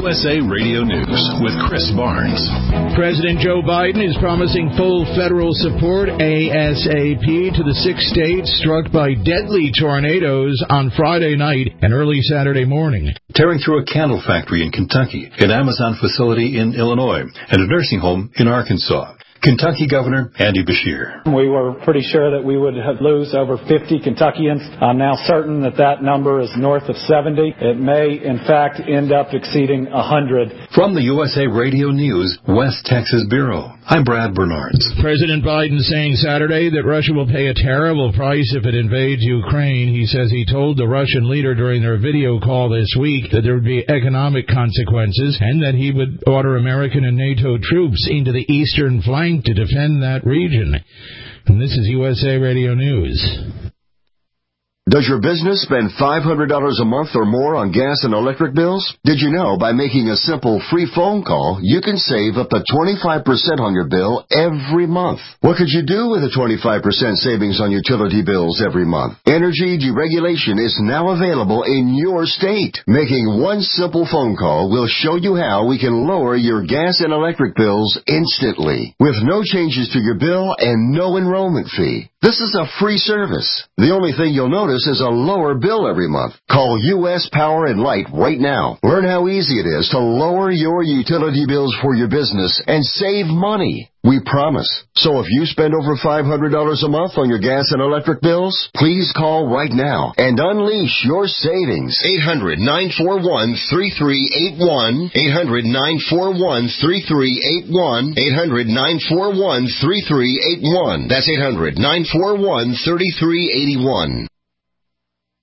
USA Radio News with Chris Barnes. President Joe Biden is promising full federal support ASAP to the 6 states struck by deadly tornadoes on Friday night and early Saturday morning. Tearing through a candle factory in Kentucky, an Amazon facility in Illinois, and a nursing home in Arkansas. Kentucky Governor Andy Beshear. We were pretty sure that we would lose over 50 Kentuckians. I'm now certain that number is north of 70. It may, in fact, end up exceeding 100. From the USA Radio News West Texas Bureau, I'm Brad Bernards. President Biden saying Saturday that Russia will pay a terrible price if it invades Ukraine. He says he told the Russian leader during their video call this week that there would be economic consequences and that he would order American and NATO troops into the eastern flank to defend that region. And this is USA Radio News. Does your business spend $500 a month or more on gas and electric bills? Did you know by making a simple free phone call, you can save up to 25% on your bill every month? What could you do with a 25% savings on utility bills every month? Energy deregulation is now available in your state. Making one simple phone call will show you how we can lower your gas and electric bills instantly, with no changes to your bill and no enrollment fee. This is a free service. The only thing you'll notice is a lower bill every month. Call U.S. Power and Light right now. Learn how easy it is to lower your utility bills for your business and save money. We promise. So if you spend over $500 a month on your gas and electric bills, please call right now and unleash your savings. 800-941-3381. 800-941-3381. 800-941-3381. That's 800-941-3381.